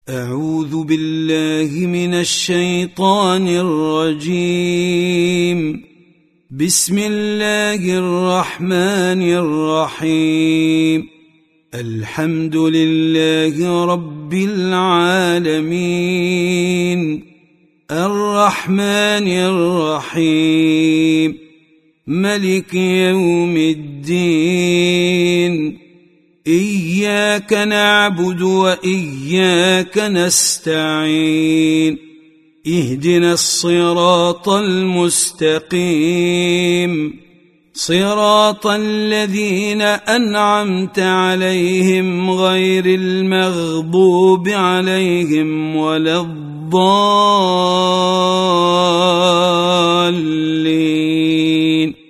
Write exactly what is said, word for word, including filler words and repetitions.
أعوذ بالله من الشيطان الرجيم. بسم الله الرحمن الرحيم. الحمد لله رب العالمين، الرحمن الرحيم، ملك يوم الدين. إياك نعبد وإياك نستعين. اهدنا الصراط المستقيم، صراط الذين أنعمت عليهم غير المغضوب عليهم ولا الضالين.